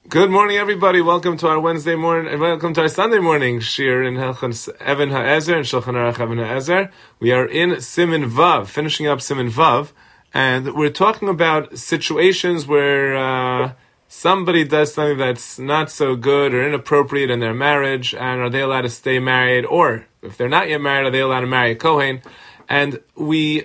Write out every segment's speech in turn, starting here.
Good morning, everybody. Welcome to our Wednesday morning. Welcome to our Sunday morning shir in Hilchos Even HaEzer and Shulchan Aruch Even HaEzer. We are in Siman Vav, finishing up Siman Vav, and we're talking about situations where somebody does something that's not so good or inappropriate in their marriage, and are they allowed to stay married? Or if they're not yet married, are they allowed to marry a Kohen? And we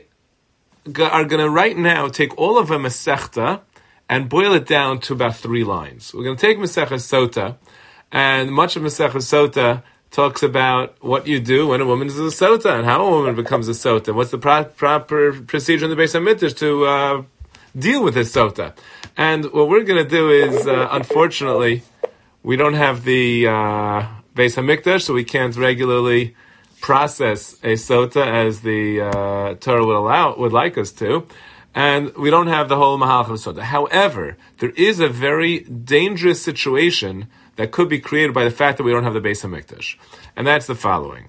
are going to right now take all of a Masechta and boil it down to about 3 lines. We're going to take Maseches Sota, and much of Maseches Sota talks about what you do when a woman is a Sota, and how a woman becomes a Sota. What's the proper procedure in the Beis HaMikdash to deal with this Sota? And what we're going to do is, unfortunately, we don't have the Beis HaMikdash, so we can't regularly process a Sota as the Torah would like us to. And we don't have the whole Mahalach of Sota. However, there is a very dangerous situation that could be created by the fact that we don't have the Beis HaMikdash. And that's the following.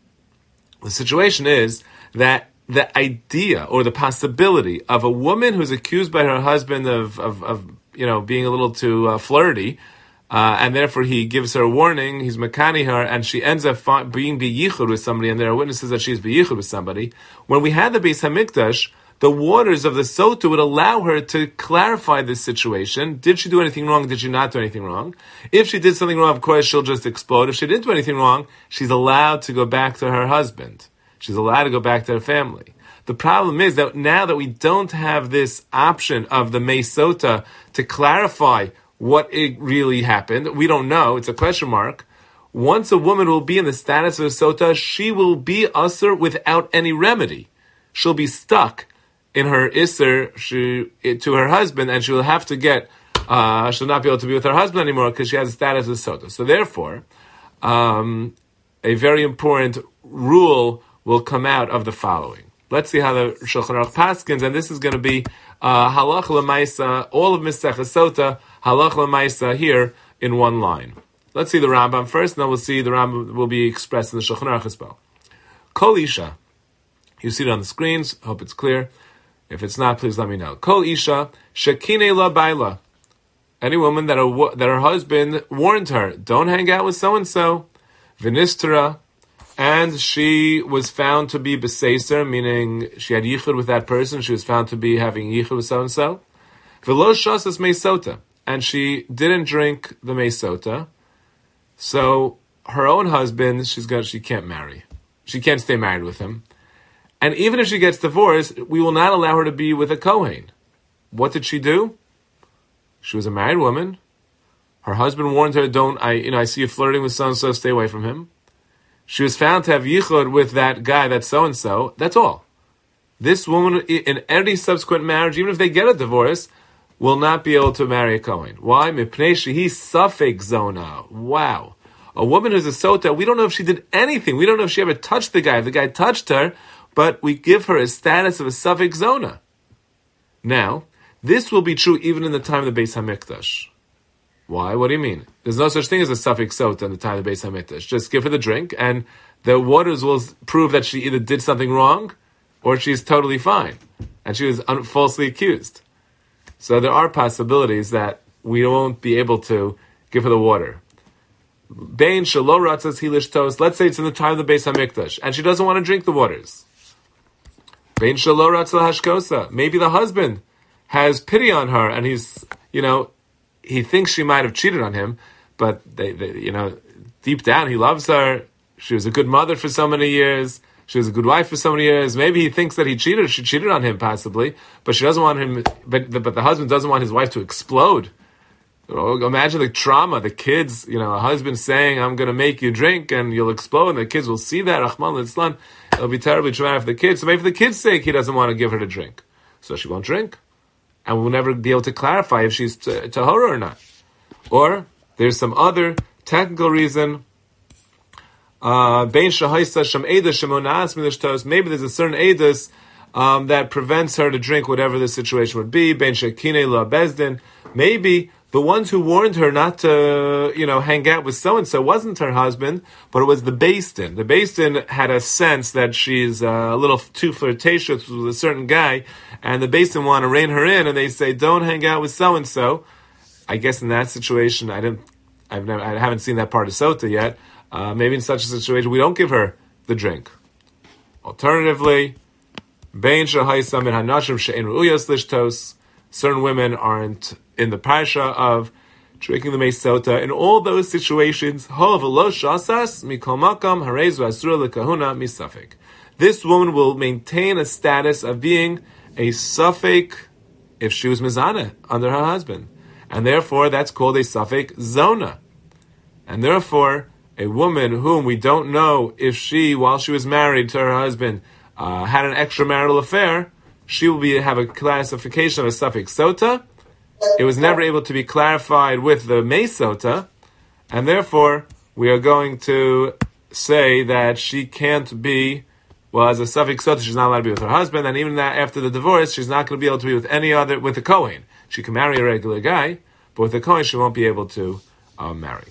The situation is that the idea or the possibility of a woman who's accused by her husband of being a little too flirty, and therefore he gives her a warning, he's makani her, and she ends up being biyichud with somebody, and there are witnesses that she's biyichud with somebody. When we had the Beis HaMikdash, the waters of the Sota would allow her to clarify this situation. Did she do anything wrong? Did she not do anything wrong? If she did something wrong, of course, she'll just explode. If she didn't do anything wrong, she's allowed to go back to her husband. She's allowed to go back to her family. The problem is that now that we don't have this option of the Mei Sota to clarify what it really happened, we don't know, it's a question mark. Once a woman will be in the status of a Sota, she will be usher without any remedy. She'll be stuck in her Isser to her husband, and she will have to she'll not be able to be with her husband anymore because she has a status of Sota. So therefore, a very important rule will come out of the following. Let's see how the Shulchan Aruch paskins, and this is going to be halach l'maisa, all of Maseches Sota, halach l'maisa here in one line. Let's see the Rambam first, and then we'll see the Rambam will be expressed in the Shulchan Aruch as well. Kol isha, you see it on the screens, hope it's clear. If it's not, please let me know. Kol isha shekine la baila. Any woman that her husband warned her, don't hang out with so-and-so, v'nistera, and she was found to be beseser, meaning she had yichud with that person, she was found to be having yichud with so-and-so, v'lo shasas mei sota, and she didn't drink the mei sota, so her own husband, she can't marry. She can't stay married with him. And even if she gets divorced, we will not allow her to be with a Kohen. What did she do? She was a married woman. Her husband warned her, I see you flirting with so-and-so, stay away from him. She was found to have yichud with that guy, that so-and-so. That's all. This woman, in any subsequent marriage, even if they get a divorce, will not be able to marry a Kohen. Why? Mipnei shehi safek zona. Wow. A woman who's a sota, we don't know if she did anything. We don't know if she ever touched the guy. If the guy touched her, but we give her a status of a safek zona. Now, this will be true even in the time of the Beis HaMikdash. Why? What do you mean? There's no such thing as a safek sota in the time of the Beis HaMikdash. Just give her the drink, and the waters will prove that she either did something wrong, or she's totally fine, and she was falsely accused. So there are possibilities that we won't be able to give her the water. Bein shelo ratzas hilish tos. Let's say it's in the time of the Beis HaMikdash, and she doesn't want to drink the waters. Bein shelo ratzas hashkosa. Maybe the husband has pity on her, and he thinks she might have cheated on him, but deep down he loves her. She was a good mother for so many years. She was a good wife for so many years. Maybe he thinks that she cheated on him possibly, but she doesn't want him. But the husband doesn't want his wife to explode. Imagine the trauma, the kids, a husband saying, I'm going to make you drink and you'll explode, and the kids will see that, Rahman al-Islam, it'll be terribly traumatic for the kids. So maybe for the kids' sake, he doesn't want to give her to drink. So she won't drink. And we'll never be able to clarify if she's tahora or not. Or, there's some other technical reason. Maybe there's a certain edus that prevents her to drink whatever the situation would be. Maybe the ones who warned her not to, hang out with so-and-so wasn't her husband, but it was the Beis Din. The Beis Din had a sense that she's a little too flirtatious with a certain guy, and the Beis Din want to rein her in, and they say, don't hang out with so-and-so. I guess in that situation, I haven't seen that part of Sota yet. Maybe in such a situation, we don't give her the drink. Alternatively, certain women aren't in the parsha of drinking the mei sota. In all those situations, this woman will maintain a status of being a safek if she was mizaneh under her husband. And therefore, that's called a safek zona. And therefore, a woman whom we don't know if she, while she was married to her husband, had an extramarital affair, she will have a classification of a safek sota. It was never able to be clarified with the mei sota, and therefore, we are going to say that she can't be, well, as a safek sota, she's not allowed to be with her husband, and even that after the divorce, she's not going to be able to be with with a Kohen. She can marry a regular guy, but with a Kohen, she won't be able to marry.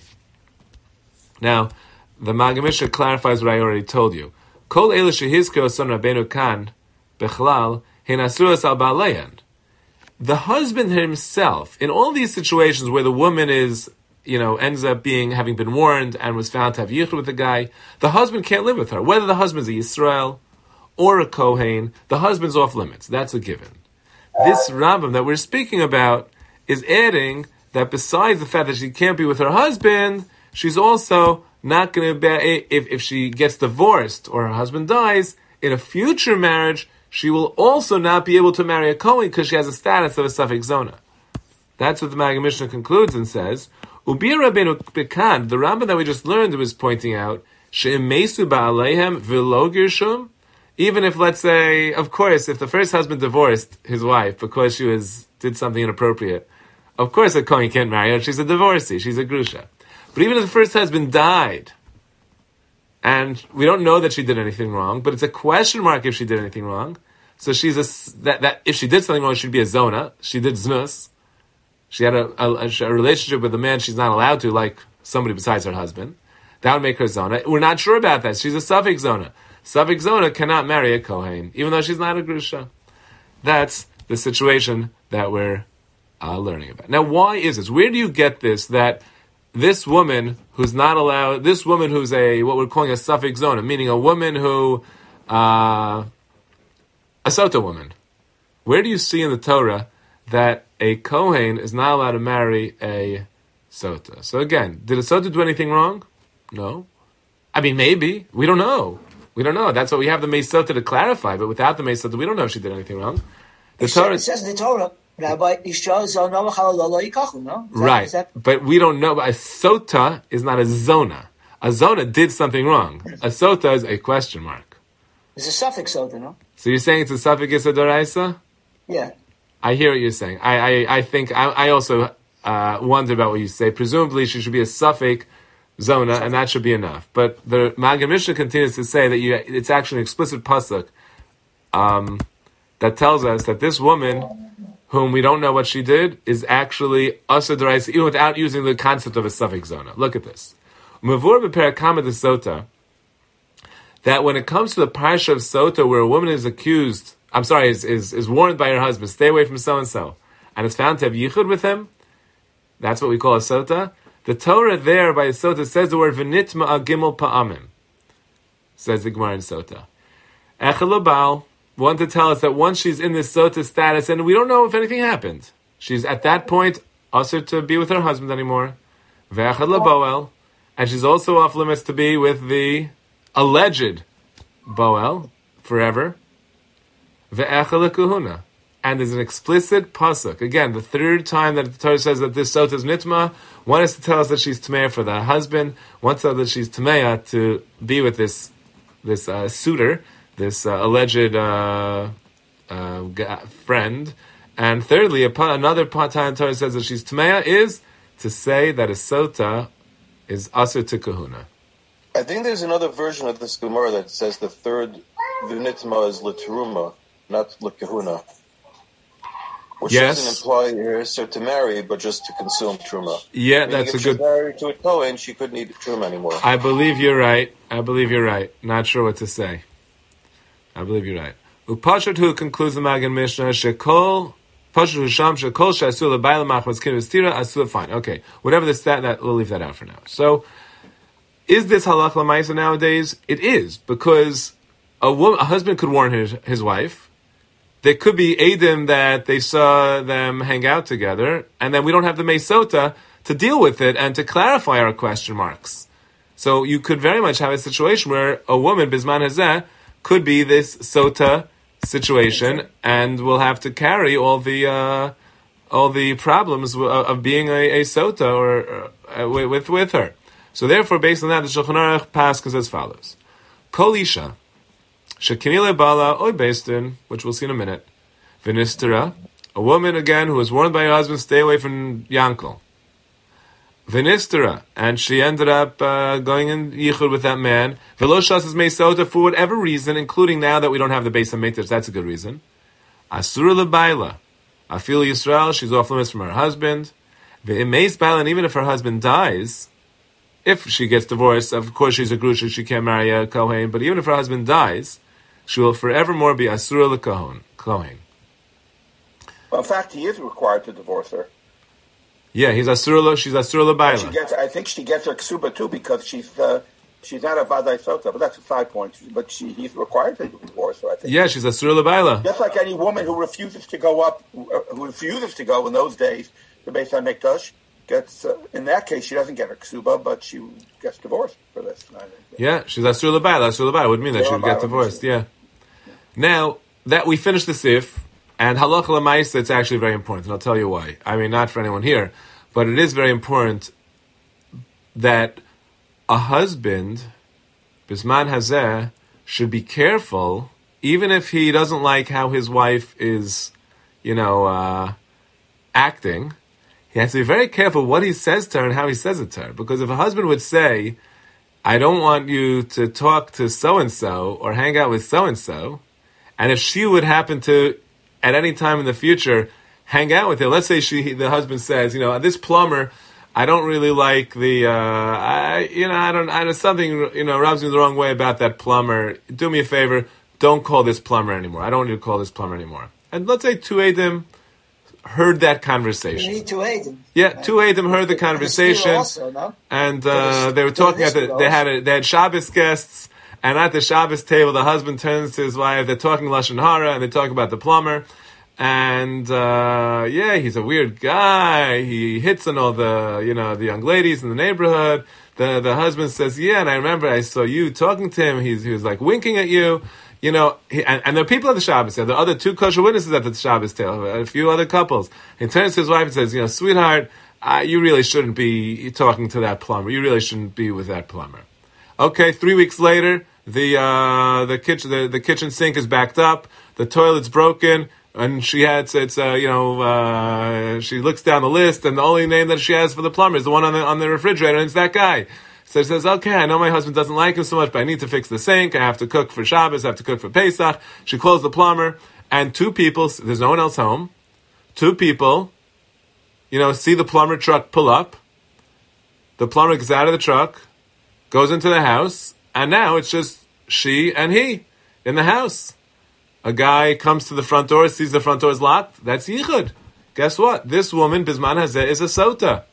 Now, the Maggid Mishnah clarifies what I already told you. Kol eila shehizkero son Rabbeinu kan bechlal hein asuras al ba'alein. The husband himself, in all these situations where the woman is, ends up having been warned and was found to have yichud with the guy, the husband can't live with her. Whether the husband's a Yisrael or a Kohen, the husband's off limits. That's a given. This Rambam that we're speaking about is adding that besides the fact that she can't be with her husband, she's also not going to be, if she gets divorced or her husband dies, in a future marriage, she will also not be able to marry a Kohen because she has a status of a safek zona. That's what the Maggid Mishnah concludes and says, Ubi Rabbeinu Bekan, the Rambam that we just learned was pointing out, She'emesu ba'aleihem v'lo girshum, even if, let's say, of course, if the first husband divorced his wife because she did something inappropriate, of course a Kohen can't marry her, she's a divorcee, she's a grusha. But even if the first husband died, and we don't know that she did anything wrong, but it's a question mark if she did anything wrong. So she's that if she did something wrong, she'd be a zona. She did znus. She had a relationship with a man she's not allowed to, like somebody besides her husband. That would make her zona. We're not sure about that. She's a safek zona. Safek zona cannot marry a kohen, even though she's not a grusha. That's the situation that we're learning about. Now, why is this? Where do you get this, that this woman who's not allowed, this woman who's what we're calling a safek zona, meaning a woman who, a sota woman. Where do you see in the Torah that a Kohen is not allowed to marry a sota? So again, did a sota do anything wrong? No. I mean, maybe. We don't know. That's what we have the mei sota to clarify, but without the mei sota, we don't know if she did anything wrong. It says in the Torah, Rabbi, no? Right, but we don't know. A sota is not a zona. A zona did something wrong. A sota is a question mark. It's a suffix sota, no? So you're saying it's a suffix issa d'oraisa? Yeah. I hear what you're saying. I think I also wonder about what you say. Presumably she should be a suffix zona, and that should be enough. But the Maggid Mishnah continues to say that it's actually an explicit pasuk that tells us that this woman, whom we don't know what she did, is actually asa d'oraisa, even without using the concept of a suffix zona. Look at this. Mavur b'perakama de sota, that when it comes to the parsha of sota, where a woman is accused, is warned by her husband, stay away from so-and-so, and is found to have yichud with him, that's what we call a sota. The Torah there by the sota says the word v'nitma gimel pa'amim, says the Gemara in sota. Echel Baal want to tell us that once she's in this sota status, and we don't know if anything happened, she's at that point usher to be with her husband anymore. Ve'echel Boel, and she's also off limits to be with the alleged Boel forever. Ve'echel kuhuna, and there's an explicit pasuk. Again, the third time that the Torah says that this sota is nitma. One is to tell us that she's tmeya for the husband. One to tell us that she's tmeya to be with this suitor, this alleged friend. And thirdly, another time the Torah says that she's tmeya is to say that a sota is asur to kahuna. I think there's another version of this Gemara that says the third v'nitma is l'teruma, not l'kahuna. Which doesn't imply her to marry, but just to consume truma. Yeah, meaning that's a good. If she's married to a Kohen, she couldn't eat truma anymore. I believe you're right. Not sure what to say. I believe you're right. Upashat, who concludes the Maggid Mishnah, shekol Fine. Okay. Whatever the stat, that we'll leave that out for now. So, is this halach l'maisa nowadays? It is, because a husband could warn his wife. There could be edim that they saw them hang out together, and then we don't have the meisota to deal with it and to clarify our question marks. So you could very much have a situation where a woman, bisman hazeh, could be this sota situation, and will have to carry all the problems of being a sota or with her. So therefore, based on that, the Shulchan Aruch passes as follows: Kol isha shekinile bala oy bestin, which we'll see in a minute, v'nistera, a woman again who was warned by her husband, stay away from Yankel. V'nistera, and she ended up going in yichud with that man. V'lo shasas meisota, for whatever reason, including now that we don't have the Beis HaMikdash, that's a good reason. Asura lebaila, afil Yisrael, she's off limits from her husband. V'emeis baila, and even if her husband dies, if she gets divorced, of course she's a grusha, she can't marry a kohen, but even if her husband dies, she will forevermore be asura lekohen. Well, in fact, he is required to divorce her. Yeah, she's asura lebaila. I think she gets her ksuba too, because she's not a vaday sota, but that's a side point. But he's required to divorce her, I think. Yeah, she's asura lebaila. Just like any woman who refuses to go in those days to Beis HaMikdash, gets, in that case, she doesn't get her ksuba, but she gets divorced for this. Yeah, she's asura lebaila. Asura lebaila would mean that she would get divorced, yeah. Now, that we finished the sif, and halacha l'maisa, it's actually very important, and I'll tell you why. I mean, not for anyone here, but it is very important that a husband, bisman hazeh, should be careful, even if he doesn't like how his wife is, acting. He has to be very careful what he says to her and how he says it to her. Because if a husband would say, I don't want you to talk to so-and-so or hang out with so-and-so, and if she would happen to, at any time in the future, hang out with him, let's say the husband says, this plumber, I don't really like something, rubs me the wrong way about that plumber. Do me a favor, don't call this plumber anymore. I don't want you to call this plumber anymore. And let's say two Eidim heard that conversation. You need two Eidim. Yeah, two Eidim heard the conversation, also, no? And they were talking they had Shabbos guests, and at the Shabbos table, the husband turns to his wife. They're talking lashon hara, and they talk about the plumber, and he's a weird guy. He hits on all the the young ladies in the neighborhood. The husband says, and I remember I saw you talking to him. He was like winking at you. And there are people at the Shabbos table. There are other two kosher witnesses at the Shabbos table, a few other couples. He turns to his wife and says, sweetheart, you really shouldn't be talking to that plumber. You really shouldn't be with that plumber. Okay, 3 weeks later, the kitchen sink is backed up, the toilet's broken, and she looks down the list, and the only name that she has for the plumber is the one on the refrigerator, and it's that guy. So she says, okay, I know my husband doesn't like him so much, but I need to fix the sink. I have to cook for Shabbos. I have to cook for Pesach. She calls the plumber, and two people, there's no one else home. Two people, see the plumber truck pull up. The plumber gets out of the truck, goes into the house, and now it's just she and he in the house. A guy comes to the front door, sees the front door is locked. That's yichud. Guess what? This woman, bisman hazeh, is a sota.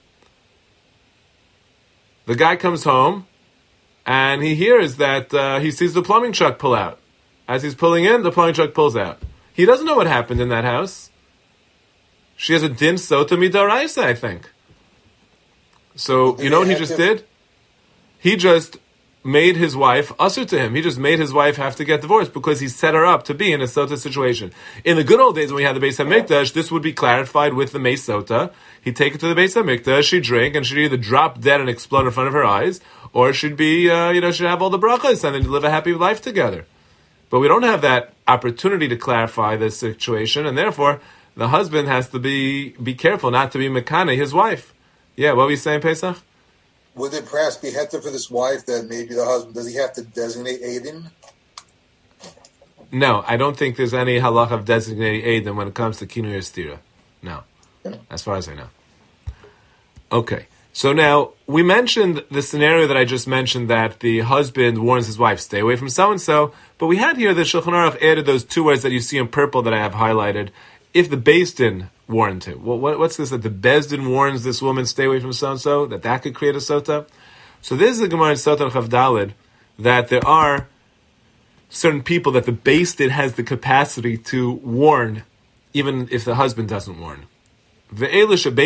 The guy comes home, and he hears that he sees the plumbing truck pull out. As he's pulling in, the plumbing truck pulls out. He doesn't know what happened in that house. She has a din sota midaraisa, I think. So, you know what he just did? He just made his wife usher to him. He just made his wife have to get divorced because he set her up to be in a sota situation. In the good old days when we had the Beis HaMikdash, this would be clarified with the Meis Sota. He'd take it to the Beis HaMikdash, she'd drink, and she'd either drop dead and explode in front of her eyes, or she'd be, she'd have all the brachas and then live a happy life together. But we don't have that opportunity to clarify this situation, and therefore, the husband has to be careful not to be mekane his wife. Yeah, what were you saying, Pesach? Would it perhaps be heter for this wife that maybe the husband, does he have to designate Eidim? No, I don't think there's any halach of designating Eidim when it comes to Kinui or Stira. No, as far as I know. Okay, so now, we mentioned the scenario that I just mentioned, that the husband warns his wife, stay away from so-and-so, but we had here the Shulchan Aruch added those two words that you see in purple that I have highlighted if the Beis Din warned him. Well, what's this that the Beis Din warns this woman stay away from so-and-so, that could create a sota? So this is a Gemara in Sota Chav Daled, that there are certain people that the Beis Din has the capacity to warn, even if the husband doesn't warn. Let's say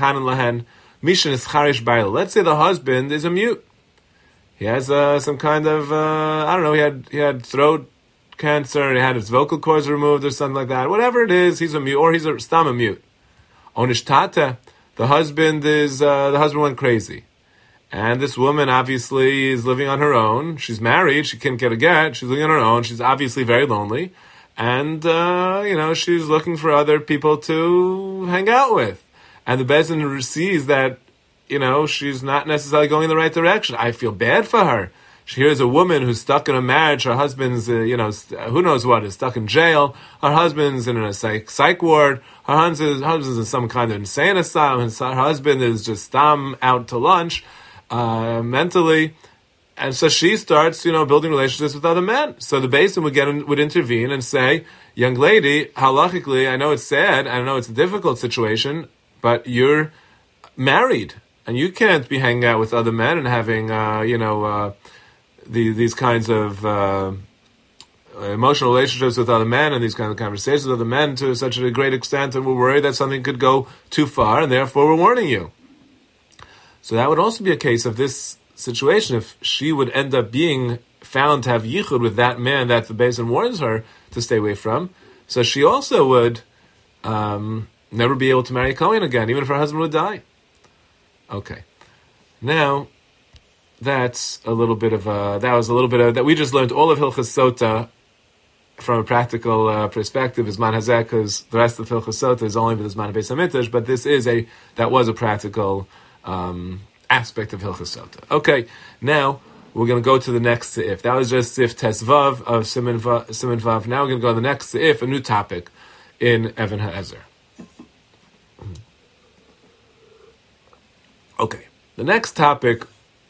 the husband is a mute. He has some kind of, I don't know, he had throat cancer, he had his vocal cords removed or something like that. Whatever it is, he's a mute, or he's a mute. Onish Tata, the husband went crazy. And this woman obviously is living on her own. She's married, she can't get a get, she's living on her own, she's obviously very lonely. And, she's looking for other people to hang out with. And the Beis Din sees that, she's not necessarily going in the right direction. I feel bad for her. Here's a woman who's stuck in a marriage. Her husband's, who knows what, is stuck in jail. Her husband's in a psych ward. Her husband's in some kind of insane asylum. Her husband is just out to lunch, mentally. And so she starts, building relationships with other men. So the Beis Din would intervene and say, young lady, halachically, I know it's sad, I know it's a difficult situation, but you're married, and you can't be hanging out with other men and having, these kinds of emotional relationships with other men and these kinds of conversations with other men to such a great extent that we're worried that something could go too far, and therefore we're warning you. So that would also be a case of this situation if she would end up being found to have yichud with that man that the Beis Din warns her to stay away from. So she also would never be able to marry a Kohen again, even if her husband would die. Okay. Now, that was a little bit of that we just learned all of Hilchas Sota from a practical perspective is Man Hazek, because the rest of Hilchas Sota is only with Man Beis Hamikdash, but that was a practical aspect of Hilchas Sota. Okay, now we're going to go to the next Seif. That was just Seif Tesvav of Siman Vav. Now we're going to go to the next Seif, a new topic in Even HaEzer. Okay, the next topic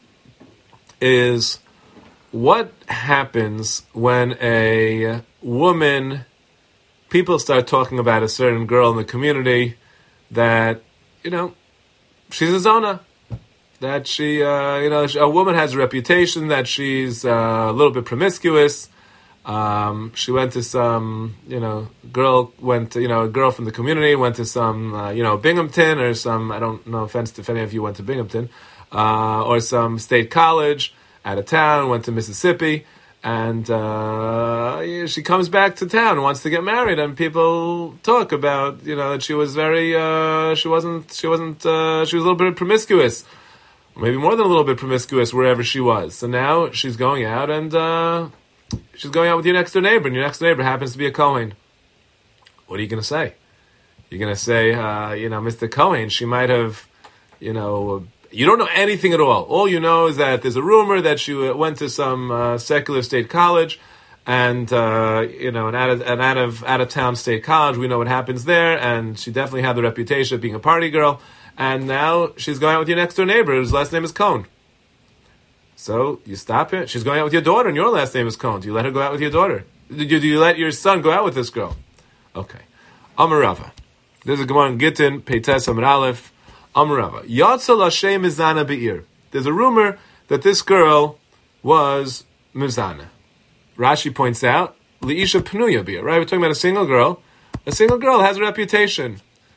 is what happens when a woman, people start talking about a certain girl in the community that, she's a zona. That she, a woman has a reputation that she's a little bit promiscuous. She went to some, a girl from the community went to some, Binghamton or some, I don't know, offense if any of you went to Binghamton, or some state college out of town, went to Mississippi, and she comes back to town and wants to get married, and people talk about, that she was very, she was a little bit promiscuous. Maybe more than a little bit promiscuous wherever she was. So now she's going out and she's going out with your next door neighbor, and your next door neighbor happens to be a Kohen. What are you going to say? You're going to say, Mr. Kohen, she might have, you don't know anything at all. All you know is that there's a rumor that she went to some secular state college, and an out of town state college. We know what happens there, and she definitely had the reputation of being a party girl. And now she's going out with your next door neighbor, whose last name is Cohn. So you stop her. She's going out with your daughter, and your last name is Cohn. Do you let her go out with your daughter? Do you let your son go out with this girl? Okay. Amar Rava. There's a Gemara in Gittin, Peites Amar Aleph. Amar Rava. Yatsa l'shem mizana be'ir. There's a rumor that this girl was mizana. Rashi points out, li'isha pnuya be'ir. Right? We're talking about a single girl. A single girl has a reputation.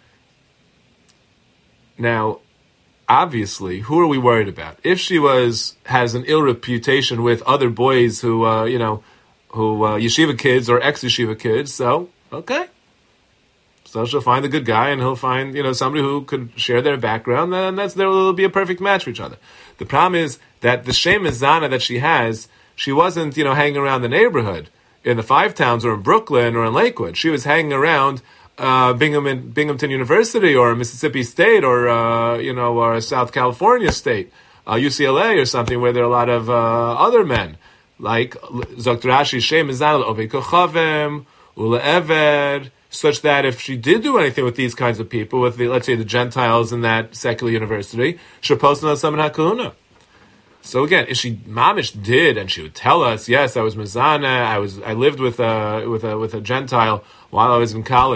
Now, obviously, who are we worried about? If she has an ill reputation with other boys who yeshiva kids or ex-yeshiva kids, so, okay. So she'll find a good guy, and he'll find, somebody who could share their background, and there'll be a perfect match for each other. The problem is that the Shem Zana that she has, she wasn't, hanging around the neighborhood in the Five Towns or in Brooklyn or in Lakewood. She was hanging around Binghamton University or Mississippi State or South California State, UCLA or something where there are a lot of other men, like Dr. Rashi Shem Mizanal Ovei Kochavim Ula Eved, such that if she did do anything with these kinds of people, with let's say the Gentiles in that secular university, she'll post on Saman HaKahuna. So again, if she mamish did, and she would tell us, yes, I was mizana, I lived with a Gentile while I was in college,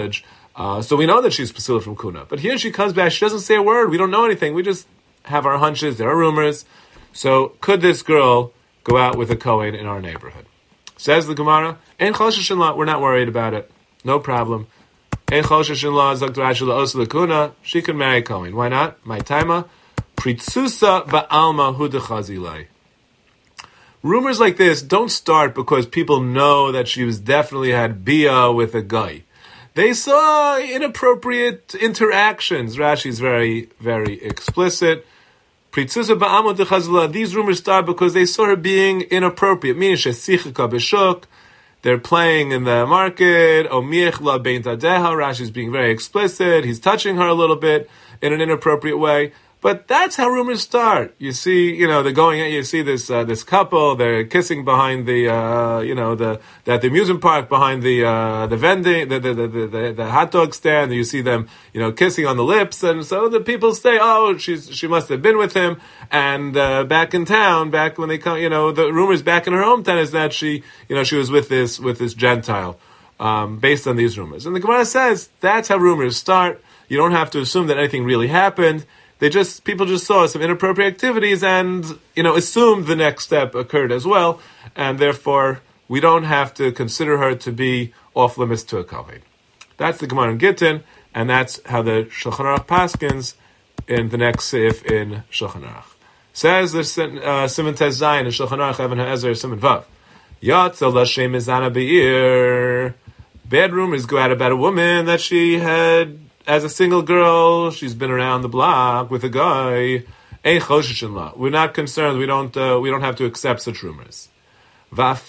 So we know that she's Pasula from Kuna. But here she comes back, she doesn't say a word, we don't know anything, we just have our hunches, there are rumors. So could this girl go out with a Kohen in our neighborhood? Says the Gemara, Ein Choshesh in law, we're not worried about it. No problem. Ein Choshesh in law, Zok Rashi La'os L'Kuna, she can marry a Kohen. Why not? My taima, Pritzusa Ba'alma Hu Dechazilai. Rumors like this don't start because people know that she was definitely had bia with a guy. They saw inappropriate interactions. Rashi's very, very explicit. These rumors start because they saw her being inappropriate. Meaning, they're playing in the market. Rashi's being very explicit. He's touching her a little bit in an inappropriate way. But that's how rumors start. You see, they're going. You see this couple. They're kissing behind the, at the amusement park behind the vending, the hot dog stand. You see them, kissing on the lips, and so the people say, "Oh, she must have been with him." And back in town, back when they come, the rumors back in her hometown is that she was with this Gentile, based on these rumors. And the Gemara says that's how rumors start. You don't have to assume that anything really happened. People just saw some inappropriate activities and, assumed the next step occurred as well, and therefore we don't have to consider her to be off limits to a Kohen. That's the Gemara in Gittin, and that's how the Shulchan Aruch paskins in the next seif in Shulchan Aruch. Says the Siman Tes Zayin in Shulchan Aruch Even HaEzer Siman Vav. Yatzel Lashem Mizana Be'ir. Bad rumors go out about a woman that she had, as a single girl, she's been around the block with a guy. We're not concerned. We don't have to accept such rumors. Let's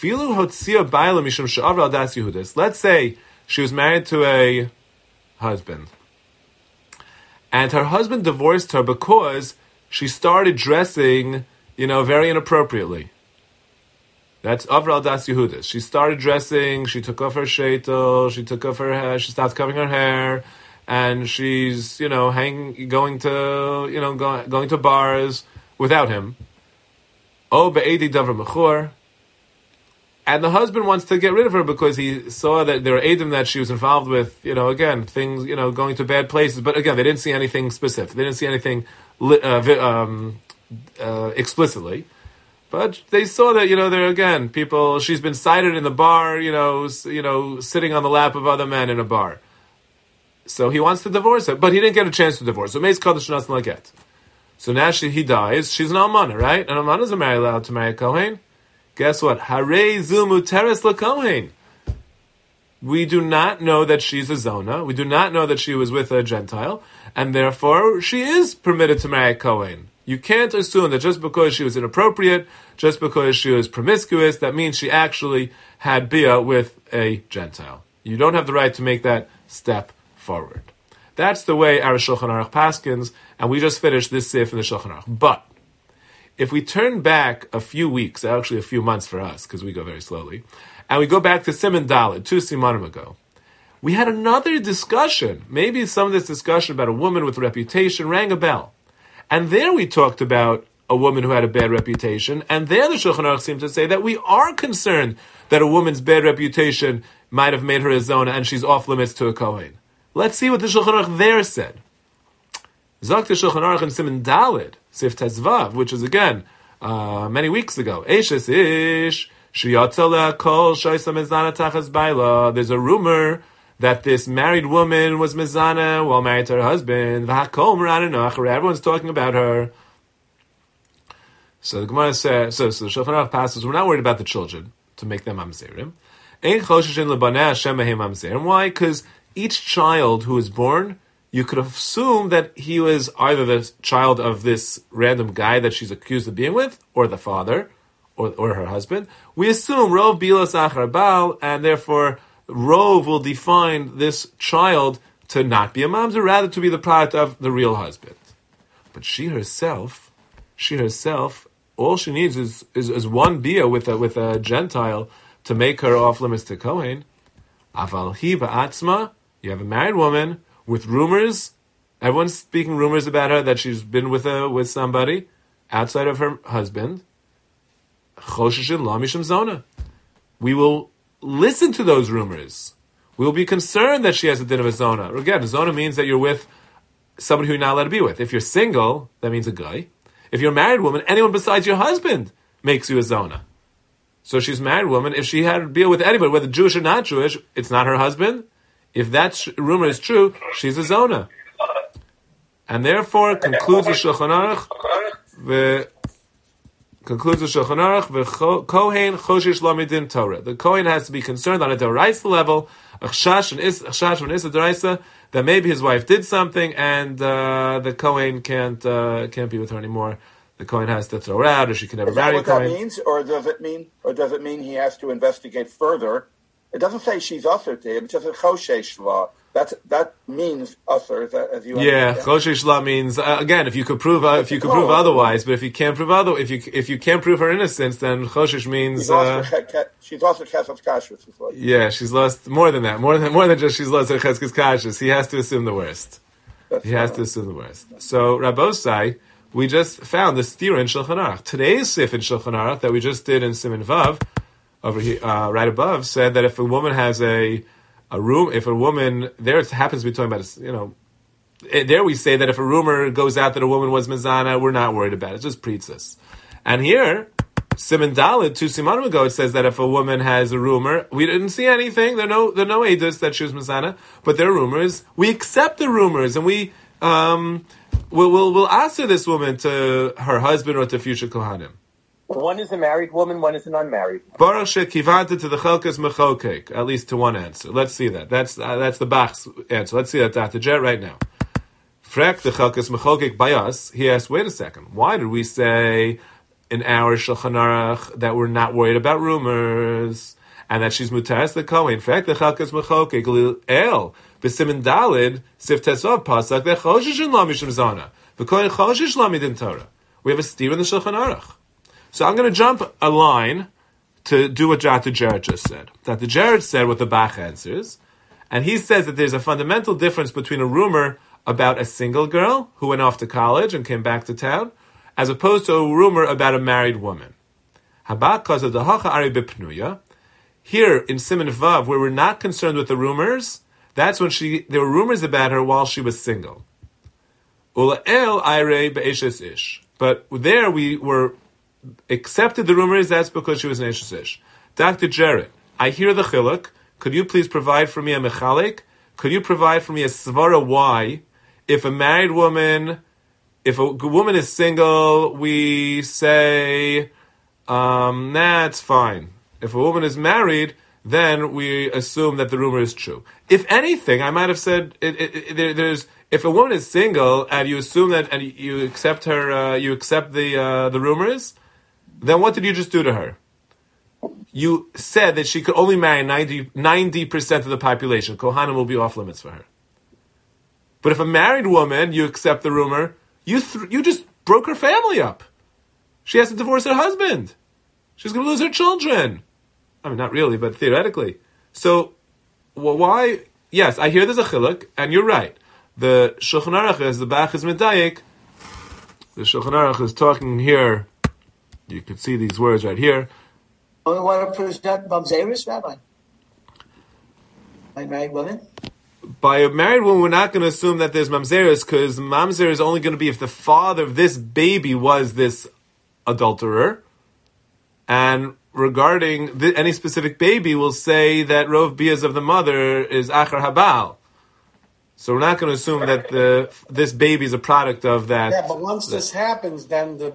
say she was married to a husband, and her husband divorced her because she started dressing, very inappropriately. That's Avral Das Yehudis. She started dressing. She took off her sheitel. She took off her hair. She stopped covering her hair. And she's, going to bars without him. Oh, be'edi davar mechor. And the husband wants to get rid of her because he saw that there were edim that she was involved with, again, things, going to bad places. But again, they didn't see anything specific. They didn't see anything explicitly. But they saw that, there again, people, she's been sighted in the bar, sitting on the lap of other men in a bar. So he wants to divorce her, but he didn't get a chance to divorce her. So now he dies. She's an almana, right? An almana is allowed to marry a kohen. Guess what? Harei zumu teres lakohen. We do not know that she's a zona. We do not know that she was with a Gentile, and therefore she is permitted to marry a kohen. You can't assume that just because she was inappropriate, just because she was promiscuous, that means she actually had bia with a Gentile. You don't have the right to make that step forward. That's the way our Shulchan Aruch paskins, and we just finished this seif in the Shulchan Aruch. But if we turn back a few weeks, actually a few months for us, because we go very slowly, and we go back to Siman Daled, 2 simanim ago, we had another discussion. Maybe some of this discussion about a woman with a reputation rang a bell. And there we talked about a woman who had a bad reputation, and there the Shulchan Aruch seemed to say that we are concerned that a woman's bad reputation might have made her a zona and she's off limits to a kohen. Let's see what the Shulchan Aruch there said. Zok the Shulchan Aruch in Siman Daled, Sif Tezvav, which is again many weeks ago. Eishes ish shiyatzel kol shaisa mezana tachas baila. There's a rumor that this married woman was mezana while married to her husband. V'hakol meranah nachar. Everyone's talking about her. So the Gemara says, so the Shulchan Aruch passes, we're not worried about the children to make them mamzerim. Ein choshishin lebanei Hashem mehem mamzerim. Why? Because each child who is born, you could assume that he was either the child of this random guy that she's accused of being with, or the father, or her husband. We assume Rov Bilas Achar Baal, and therefore Rov will define this child to not be a mamzer, rather to be the product of the real husband. But she herself, all she needs is one bia with a Gentile to make her off limits to Kohen. Aval hi ba'atzma. You have a married woman with rumors. Everyone's speaking rumors about her that she's been with somebody outside of her husband. Choshishin la mishum zona. We will listen to those rumors. we'll be concerned that she has a din of a zona. Again, zona means that you're with somebody who you're not allowed to be with. If you're single, that means a guy. If you're a married woman, anyone besides your husband makes you a zona. So she's a married woman. If she had to be with anybody, whether Jewish or not Jewish, it's not her husband. If that rumor is true, she's a zona. And therefore, concludes the Shulchan Aruch, Kohen Choshish Lamidin Torah. The Kohen has to be concerned on a Doraisa level, Achshash and Issa Doraisa, that maybe his wife did something and the Kohen can't be with her anymore. The Kohen has to throw her out, or she can never marry a Kohen. Is that what that means, or does it mean he has to investigate further? It doesn't say she's usher to him; it says Choshesh law. That means usher, as you understand. Choshesh law means again, if you could prove otherwise, but if you can't prove if you can't prove her innocence, then Choshesh means she's lost her cheskes kashrus. Yeah, she's lost more than that, more than just she's lost her cheskes kashrus. He has to assume the worst. He has to assume the worst. So Rabbosai, we just found the stira in Shulchan Aruch. Today's sif in Shulchan Aruch that we just did in Siman Vav, over here, right above, said that if a woman has a room, if a woman, there it happens to be talking about, there we say that if a rumor goes out that a woman was mezana, we're not worried about it. It's just priestess. And here, Siman Daled, 2 simanim ago, it says that if a woman has a rumor, we didn't see anything, there are no edus that she was mezana, but there are rumors, we accept the rumors, and we'll answer this woman to her husband or to future kohanim. One is a married woman, one is an unmarried. Baruch shekivanta to the chelkas mechokek, at least to one answer. Let's see that. That's the Bach's answer. Let's see that Dr. Jet right now. Frek the chelkas mechokek by us. He asked, wait a second, why did we say in our Shulchan Aruch that we're not worried about rumors and that she's mutaras the kohen? Frek the chelkas mechokek el b'simin dalid sif tesov pasak the choshish and la mishum zana the kohen choshish la midin Torah. We have a steer in the Shulchan Aruch. So I'm going to jump a line to do what Dr. Jared just said. Dr. Jared said what the Bach answers, and he says that there's a fundamental difference between a rumor about a single girl who went off to college and came back to town, as opposed to a rumor about a married woman. Here in Siman Vav, where we're not concerned with the rumors, that's when there were rumors about her while she was single. But there we were accepted the rumors, that's because she was an Eshes Ish. Dr. Jared, I hear the chiluk. Could you please provide for me a mechalik? Could you provide for me a svara why, if a married woman, if a woman is single, we say, it's fine. If a woman is married, then we assume that the rumor is true. If anything, I might have said, if a woman is single and you assume that, and you accept her, you accept the rumors, then what did you just do to her? You said that she could only marry 90% of the population. Kohanim will be off limits for her. But if a married woman, you accept the rumor, you just broke her family up. She has to divorce her husband. She's going to lose her children. I mean, not really, but theoretically. So, why? Yes, I hear there's a chiluk, and you're right. The Shulchan Aruch, as the Bach is medayik, the Shulchan Aruch is talking here. You can see these words right here. Oh, you want to present mamzeris, Rabbi? By married women? By a married woman, we're not going to assume that there's mamzeris, because mamzer is only going to be if the father of this baby was this adulterer. And regarding any specific baby, we'll say that Rov Bias of the mother is Achar Habal. So we're not going to assume that this baby is a product of that. Yeah, but once this happens, then the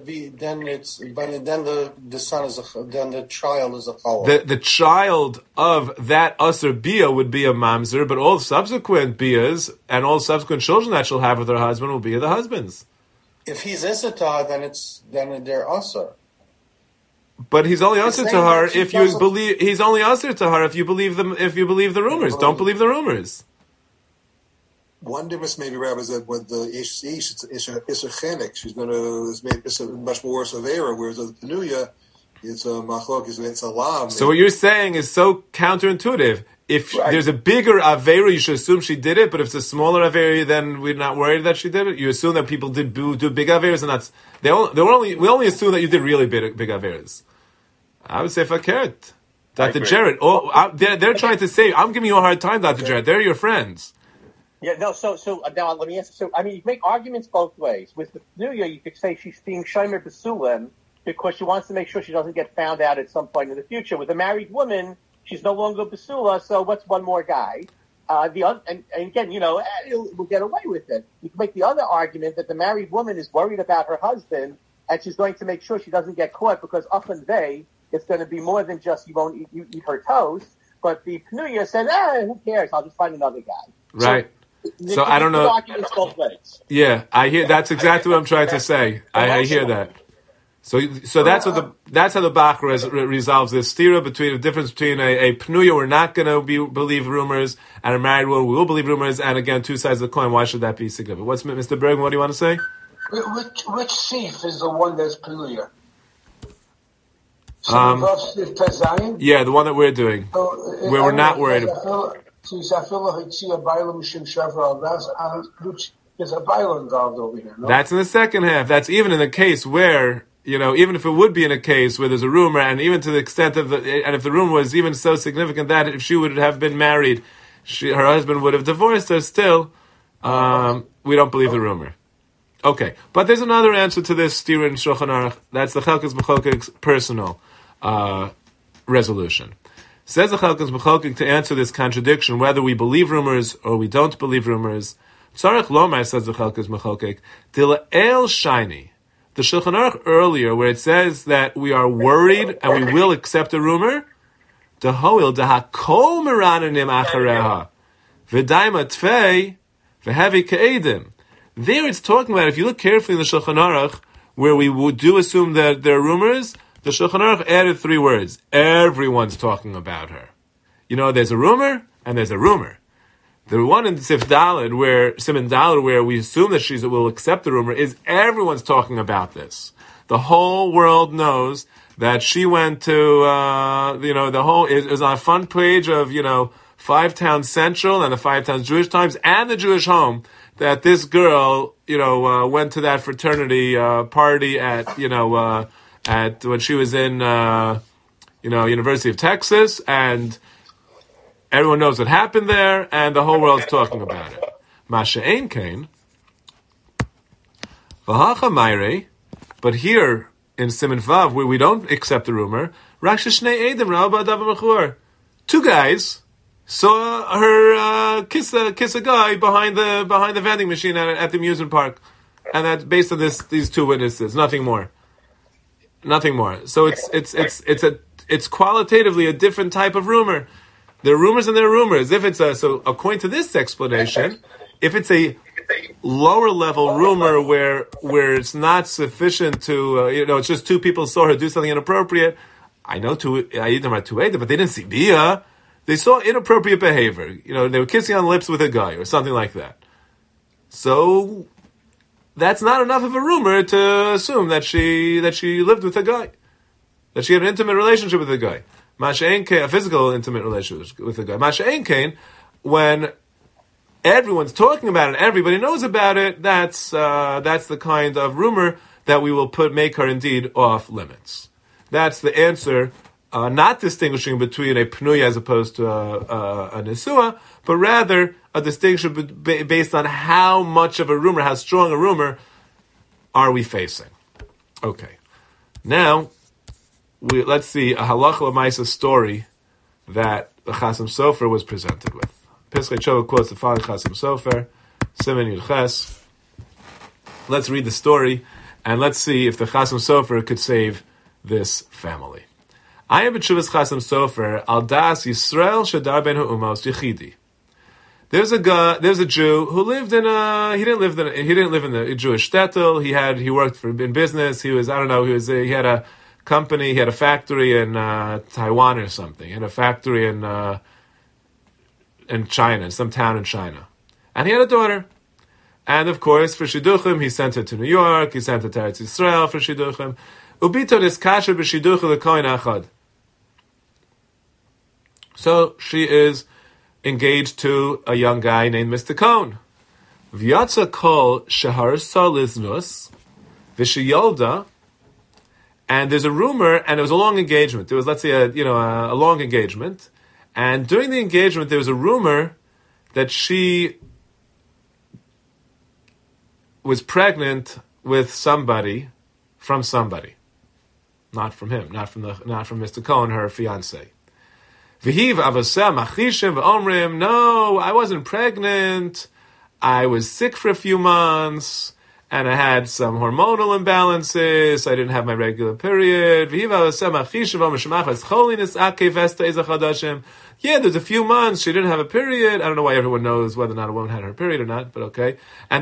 child is a cholera. The child of that usher bia would be a mamzer, but all subsequent bias and all subsequent children that she'll have with her husband will be the husband's. If he's Issachar, then they're usher. But he's only usher to her if you believe. He's only usher to her if you believe them. If you believe the rumors, don't believe the rumors. One difference, maybe, Rabbi, is that with the Ish, it's a chenek. She's going to, it's a much more worse avera, whereas with the Penuya, it's a machlok, it's a lam. So what you're saying is so counterintuitive. If there's a bigger avera, you should assume she did it, but if it's a smaller avera, then we're not worried that she did it. You assume that people do big averas, and that's, we only assume that you did really big averas. I would say fakert. Dr. Jared. They're trying to say, I'm giving you a hard time, Dr. Jared. They're your friends. Yeah, no, so now let me answer. So, I mean, you make arguments both ways. With the Pnuya, you could say she's being Shomer B'Sulim because she wants to make sure she doesn't get found out at some point in the future. With a married woman, she's no longer B'Sula, so what's one more guy? And again, we'll get away with it. You can make the other argument that the married woman is worried about her husband, and she's going to make sure she doesn't get caught because up and they, it's going to be more than just you won't eat her toast. But the Pnuya said, who cares? I'll just find another guy. Right. So I don't know. Arguments both ways. Yeah, I hear. That's exactly what I'm trying to say. I hear that. So that's how the Bach resolves this stira between the difference between a Pnuya, we're not going to believe rumors, and a married woman, we will believe rumors. And again, two sides of the coin. Why should that be significant? What's Mr. Bergman? What do you want to say? Which Sif is the one that's Pnuya? Yeah, the one that we're doing, where we're not worried about. There's a baila involved over here. No? That's in the second half. That's even in the case where, even if it would be in a case where there's a rumor, and even to the extent of and if the rumor was even so significant that if she would have been married, her husband would have divorced her still, we don't believe the rumor. Okay. But there's another answer to this stira in Shulchan Aruch. That's the Chelkas B'Cholkek's personal, resolution. Says the Chelkas B'Cholkek to answer this contradiction, whether we believe rumors or we don't believe rumors. Tzarech Lomar, says the Chelkas B'Cholkek, Dila'el Shiny. The Shulchan Aruch earlier, where it says that we are worried and we will accept a rumor, Dehoil Dehakol Merananim Achareha, V'daima Tfei, V'hevi Ke'edim. There it's talking about, if you look carefully in the Shulchan Aruch, where we do assume that there are rumors, the Shulchan Aruch added 3 words. Everyone's talking about her. There's a rumor, and there's a rumor. The one in Siman Daled, where we assume that she will accept the rumor, is everyone's talking about this. The whole world knows that she went to, it was on a front page of, Five Towns Central and the Five Towns Jewish Times and the Jewish Home, that this girl, went to that fraternity party at when she was in, University of Texas, and everyone knows what happened there, and the whole world's talking about it. Masha Ein Kain, V'hacha Mayre, but here in Siman Vav, where we don't accept the rumor, Raksha Shnei Edim Ra'aba Adav Mechur. 2 guys saw her kiss a guy behind the vending machine at the amusement park, and that's based on these 2 witnesses. Nothing more. So it's qualitatively a different type of rumor. There are rumors and there are rumors. So according to this explanation, if it's a lower level rumor where it's not sufficient to it's just 2 people saw her do something inappropriate. I know Ayidim are 2 Eidim, but they didn't see Bia. They saw inappropriate behavior. They were kissing on the lips with a guy or something like that. So that's not enough of a rumor to assume that she lived with a guy, that she had an intimate relationship with a guy. A physical intimate relationship with a guy. Masha Ein Kain, when everyone's talking about it, everybody knows about it, that's the kind of rumor that we will make her indeed off limits. That's the answer, not distinguishing between a Pnuya as opposed to a Nesua, but rather a distinction based on how much of a rumor, how strong a rumor are we facing. Okay. Now, let's see a halacha l'maisa story that the Chasam Sofer was presented with. Pischei Tshuva quotes the following Chasam Sofer, Siman Yud Ches. Let's read the story, and let's see if the Chasam Sofer could save this family. I am b'tshuvas Chasam Sofer al das Yisrael shadar ben ha'umos yichidi. There's a Jew who lived in he didn't live in the Jewish shtetl. He worked in business. He had a company. He had a factory in Taiwan or something. He had a factory in China, in some town in China, and he had a daughter. And of course, for shidduchim, he sent her to New York. He sent her to Eretz Yisrael for shidduchim. Ubito is kasher b'shidduchim l'kohen achad. So she is engaged to a young guy named Mr. Cohn. V'yatza kol sheharsa liznus v'sheyolda, And there's a rumor, and it was a long engagement. There was, let's say, a long engagement. And during the engagement, there was a rumor that she was pregnant with somebody, from somebody. Not from him, not from Mr. Cohen, her fiancé. No, I wasn't pregnant. I was sick for a few months, and I had some hormonal imbalances. I didn't have my regular period. Yeah, there's a few months she didn't have a period. I don't know why everyone knows whether or not a woman had her period or not, but okay. And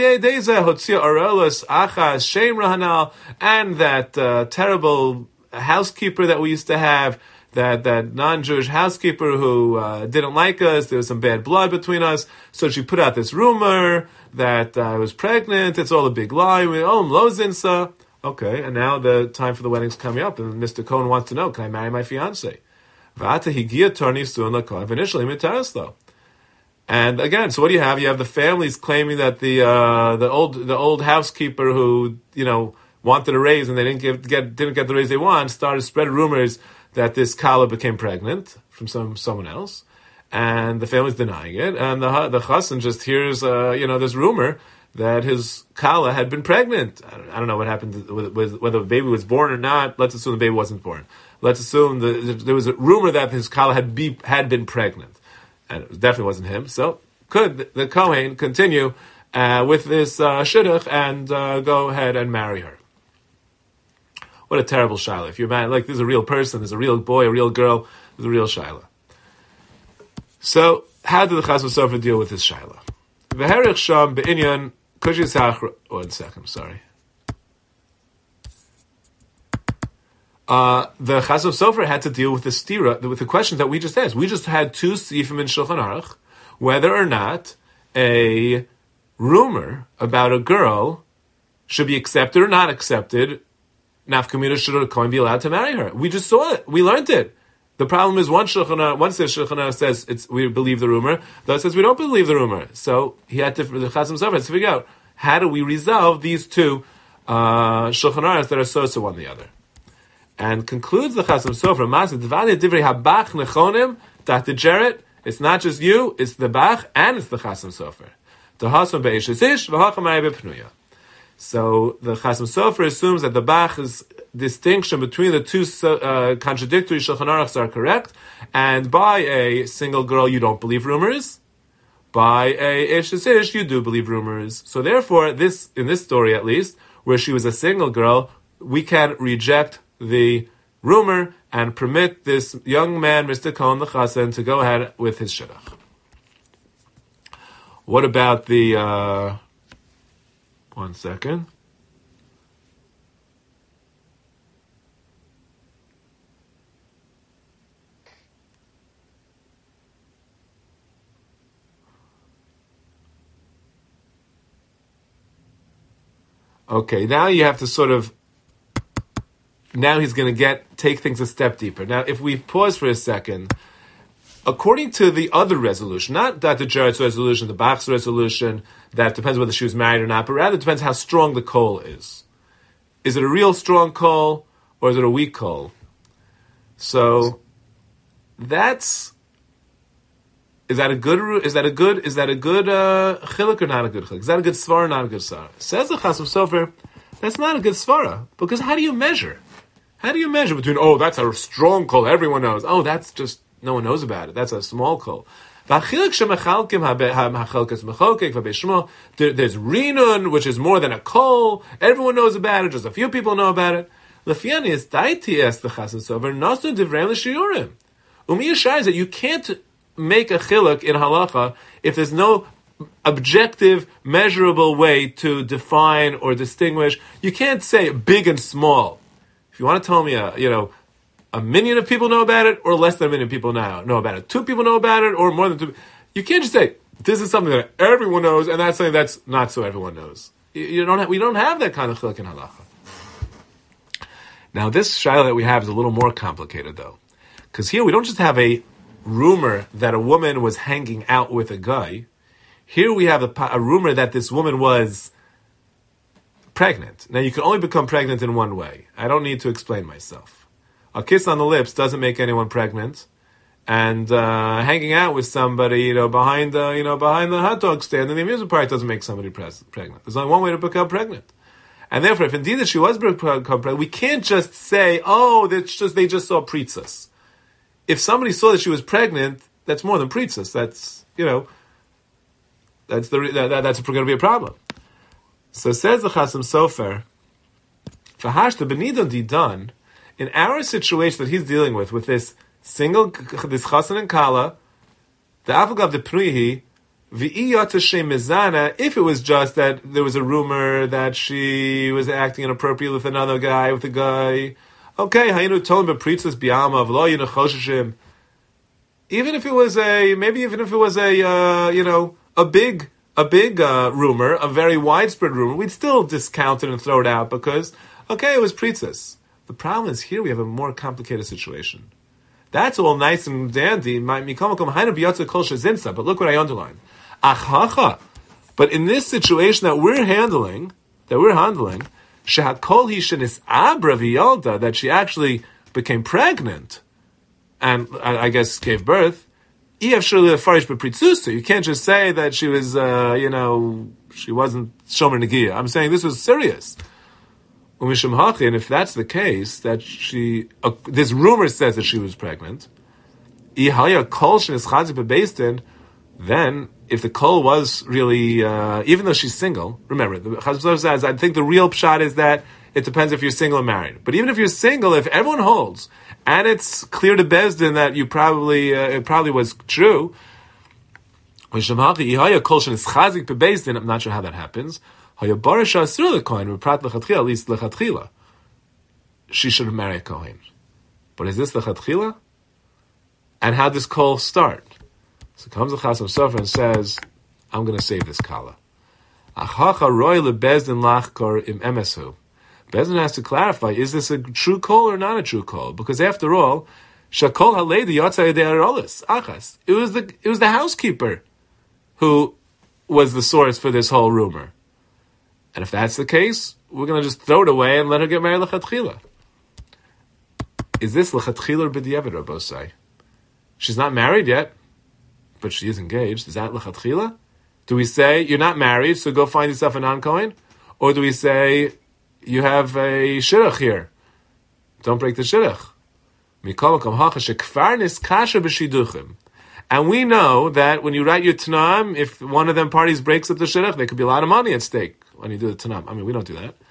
that terrible housekeeper that we used to have, that non-Jewish housekeeper who didn't like us. There was some bad blood between us. So she put out this rumor that I was pregnant. It's all a big lie. Lozinsa. Okay, and now the time for the wedding's coming up, and Mr. Cohen wants to know, can I marry my fiancé? Initially, though. And again, so what do you have? You have the families claiming that the old housekeeper who wanted a raise and they didn't get the raise they want started spreading rumors that this Kala became pregnant from someone else, and the family's denying it, and the chassan just hears this rumor that his Kala had been pregnant. I don't know what happened with whether the baby was born or not. Let's assume the baby wasn't born. Let's assume there was a rumor that his Kala had been pregnant, and it definitely wasn't him. So could the Kohen continue with this shidduch and go ahead and marry her? What a terrible shaila. If you're mad, like there's a real person, there's a real boy, a real girl, there's a real shaila. So how did the Chasam Sofer deal with this shaila? V'herich sham be'inyan kushis 1 second, sorry. The Chasam Sofer had to deal with the stira, with the questions that we just asked. We just had two sifim in Shulchan Aruch, whether or not a rumor about a girl should be accepted or not accepted. Nafkamina should a Kohen be allowed to marry her? We just saw it. We learned it. The problem is one says Shulchan Aruch says we believe the rumor, the other says we don't believe the rumor. So the Chasam Sofer has to figure out how do we resolve these two Shulchan Aruch that are so one the other. And concludes the Chasam Sofer, it's not just you, it's the Bach and it's the Chasam Sofer. So the Chasam Sofer assumes that the Bach's distinction between the two contradictory Shulchan Aruchs are correct, and by a single girl you don't believe rumors, by a Ish Ish you do believe rumors. So therefore, in this story at least, where she was a single girl, we can reject the rumor and permit this young man, Mr. Cohen the Chassan, to go ahead with his shidduch. What about the 1 second. Okay, now you have to now he's going to take things a step deeper. Now, if we pause for a second, according to the other resolution, not Dr. Jarrett's resolution, the Bach's resolution, that depends whether she was married or not, but rather it depends how strong the coal is. Is it a real strong coal or is it a weak coal? So is that a good chiluk or not a good chiluk? Is that a good svara or not a good svara? Says the Chasam Sofer, that's not a good svara, because how do you measure? How do you measure between, that's a strong coal, everyone knows. That's just, no one knows about it. That's a small coal. There's rinun, which is more than a coal. Everyone knows about it. Just a few people know about it. Lefiani is daiti es the Chasam Sofer nasu divrei l'shiurim. Umiyashai is that you can't make a chiluk in halacha if there's no objective, measurable way to define or distinguish. You can't say big and small. If you want to tell me a million of people know about it, or less than a million people know about it. 2 people know about it, or more than 2. You can't just say this is something that everyone knows, and that's something that's not so everyone knows. We don't have that kind of chiluk in halacha. Now, this shaila that we have is a little more complicated, though, because here we don't just have a rumor that a woman was hanging out with a guy. Here we have a rumor that this woman was pregnant. Now, you can only become pregnant in one way. I don't need to explain myself. A kiss on the lips doesn't make anyone pregnant, and hanging out with somebody, behind the hot dog stand in the amusement park doesn't make somebody pregnant. There's only one way to become pregnant. And therefore, if indeed that she was become pregnant, we can't just say, they just saw pritzas. If somebody saw that she was pregnant, that's more than pritzas. That's going to be a problem. So says the Chasam Sofer, V'hashta b'nidon didan, in our situation that he's dealing with this Chasan and Kala, the Afagav de Pruihi, if it was just that there was a rumor that she was acting inappropriately with another guy, with a guy, okay, Hayinu told him pritzas bi'ama v'lo yinu choshishim. Even if it was a big rumor, a very widespread rumor, we'd still discount it and throw it out because, okay, it was pritzas. The problem is here we have a more complicated situation. That's all nice and dandy, but look what I underline. But in this situation that we're handling, that she actually became pregnant and I guess gave birth, you can't just say that she was, she wasn't Shomer Negiah. I'm saying this was serious. And if that's the case, that this rumor says that she was pregnant, then if the kol was really, even though she's single, remember, the Chazal says, I think the real pshat is that it depends if you're single or married. But even if you're single, if everyone holds, and it's clear to Bezdin that you it probably was true, I'm not sure how that happens. At least lechatchila, she should marry a kohen. But is this lechatchila? And how does kol start? So comes the Chasam Sofer and says, I'm going to save this kala. Bezdin has to clarify, is this a true kol or not a true kol? Because after all, shakol halei yotzei de'arolis achas. It was the housekeeper who was the source for this whole rumor. And if that's the case, we're going to just throw it away and let her get married lechatchila. Is this lechatchila or b'diavad, Rabbosai? She's not married yet, but she is engaged. Is that lechatchila? Do we say, you're not married, so go find yourself a non-kohen? Or do we say, you have a shidduch here. Don't break the shidduch. And we know that when you write your Tanam, if one of them parties breaks up the shidduch, there could be a lot of money at stake when you do the Tanam. I mean, we don't do that.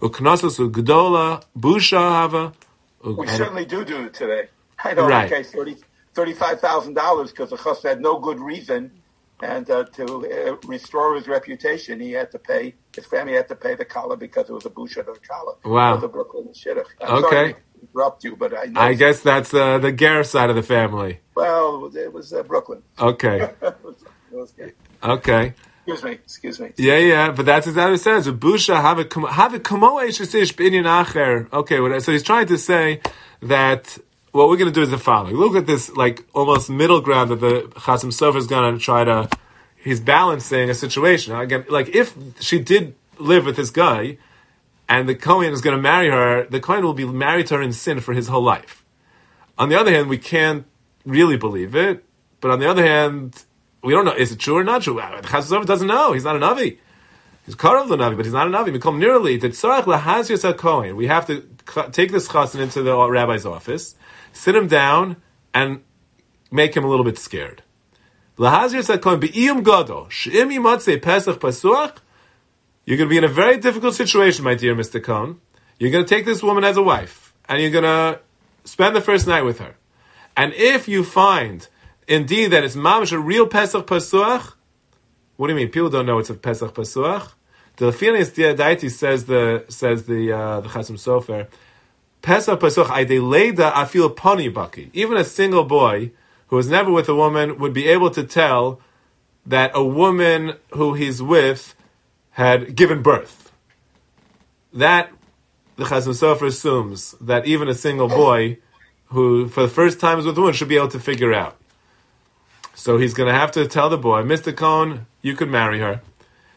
We certainly do it today. I know in case $35,000 because the chas had no good reason, and to restore his reputation, his family had to pay the kala because it was a busha of the kala. Wow. The Brooklyn shidduch. Okay. Sorry to interrupt you, but I guess that's the Ger side of the family. Well, it was Brooklyn. Okay. It was good. Okay. Excuse me. Yeah, but that's exactly what it says. Busha have it kamoa ishasish b'inyan acher. Okay, so he's trying to say that what we're going to do is the following. Look at this, almost middle ground that the Chasam Sofer is going to try to. He's balancing a situation. Again, if she did live with this guy, and the Kohen is going to marry her, the Kohen will be married to her in sin for his whole life. On the other hand, we can't really believe it. But on the other hand, we don't know, is it true or not true? The Chasam Sofer doesn't know. He's not a Navi. He's Karav the Navi, but he's not a Navi. We come nearly to Tzarech Lahazir Kohen. We have to take this Chassan into the rabbi's office, sit him down, and make him a little bit scared. Lahazir Kohen be'iyum gado she'im yimatzei Pesach Pasuach. You're going to be in a very difficult situation, my dear Mr. Cohn. You're going to take this woman as a wife, and you're going to spend the first night with her. And if you find, indeed, that it's mamash a real Pesach Pasuach, what do you mean? People don't know it's a Pesach Pasuach. The Lefianis Diadaiti says the Chasam Sofer, Pesach Pasuach Aidei Leida Afil Poni Baki. Even a single boy who was never with a woman would be able to tell that a woman who he's with had given birth. That, the Chasam Sofer assumes that even a single boy who for the first time is with a woman should be able to figure out. So he's going to have to tell the boy, Mr. Cohn, you could marry her.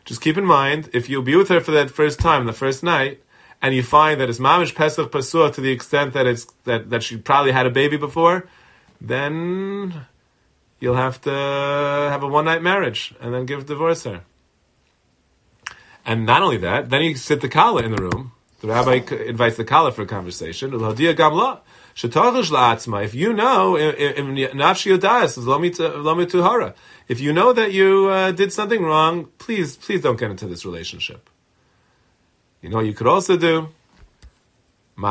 just keep in mind, if you'll be with her for that first time, the first night, and you find that it's mamish pesach pasur to the extent that it's that she probably had a baby before, then you'll have to have a one-night marriage and then divorce her. And not only that, then you sit the kala in the room. The rabbi invites the kala for a conversation. If you know, if you know that you did something wrong, please don't get into this relationship. You know what you could also do? Now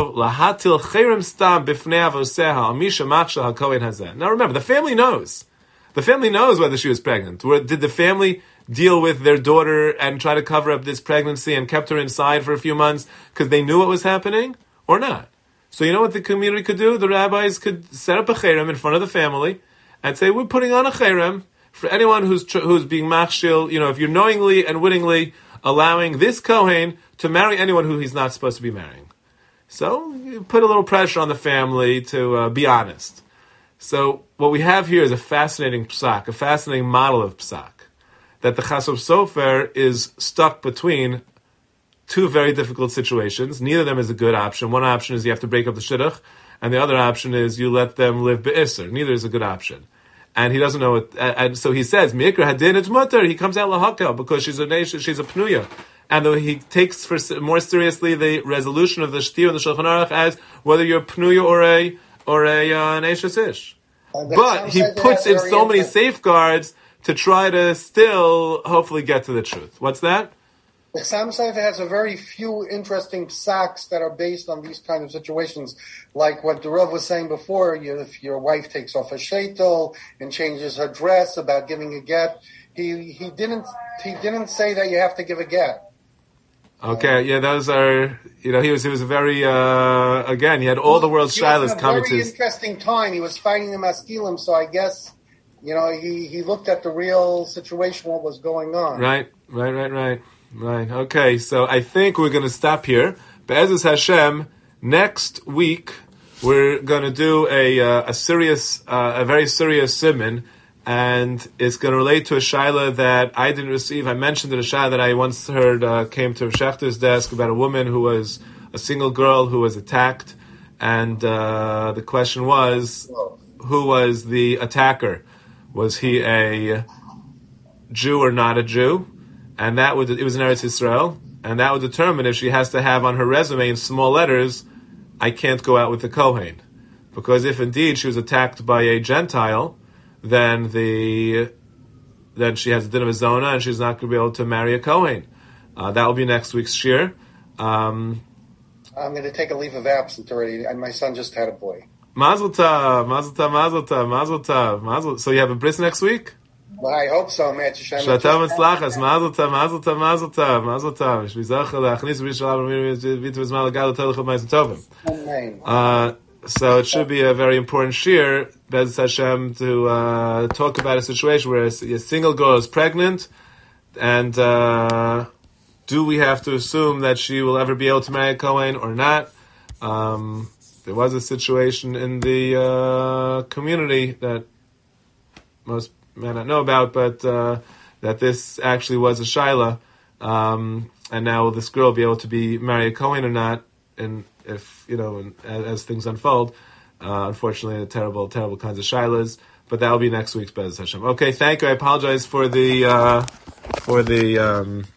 remember, the family knows. The family knows whether she was pregnant. Did the family deal with their daughter and try to cover up this pregnancy and kept her inside for a few months because they knew what was happening, or not? So you know what the community could do? The rabbis could set up a cherem in front of the family and say, we're putting on a cherem for anyone who's being machshil, if you're knowingly and wittingly allowing this kohen to marry anyone who he's not supposed to be marrying. So you put a little pressure on the family to be honest. So what we have here is a fascinating psak, a fascinating model of psak, that the Chasam Sofer is stuck between two very difficult situations. Neither of them is a good option. One option is you have to break up the shidduch, and the other option is you let them live be'isr. Neither is a good option. And he doesn't know it, and so he says, Mikra hadin it's mutter, he comes out lahakel, because she's a pnuya. And though he takes more seriously the resolution of the shtir and the Shulchan Aruch as whether you're pnuya or an eishes ish. But he puts in so many safeguards to try to still hopefully get to the truth. What's that? The Chassam Sofer has a very few interesting psaks that are based on these kind of situations, like what the Rav was saying before. If your wife takes off a sheitel and changes her dress, about giving a get. He didn't say that you have to give a get. Okay, those are, he was a very, again, he had all the world's shilas coming to his... He was in a very interesting time. He was fighting the Maskilim, so I guess, he looked at the real situation, what was going on. Right. Okay, so I think we're going to stop here. Be'ezus Hashem, next week, we're going to do a very serious siman, and it's going to relate to a shaila that I didn't receive. I mentioned in a shaila that I once heard came to Schechter's desk about a woman who was a single girl who was attacked, and the question was, who was the attacker? Was he a Jew or not a Jew? And it was in Eretz Yisrael, and that would determine if she has to have on her resume in small letters, I can't go out with the Kohen. Because if indeed she was attacked by a Gentile, then she has a din of a zona, and she's not going to be able to marry a Kohen. That will be next week's shir. I'm going to take a leave of absence already, and my son just had a boy. Mazel tov, mazel tov, mazel tov, mazel tov, mazel. So you have a bris next week? Well, I hope so, man. Shatam etzlachas, mazel tov, mazel tov, mazel tov, mazel tov. Shvizacha leachnis b'yisrael v'vitu v'zmal legal telechot ma'asim tovim. Amen. So it should be a very important shir, Be'ez Hashem, to talk about a situation where a single girl is pregnant, and do we have to assume that she will ever be able to marry a Kohen or not? There was a situation in the community that most may not know about, but that this actually was a shaila, and now will this girl be able to marry a Kohen or not? And if as things unfold, unfortunately, the terrible kinds of shilas. But that will be next week's Be'ez Hashem. Okay, thank you. I apologize for the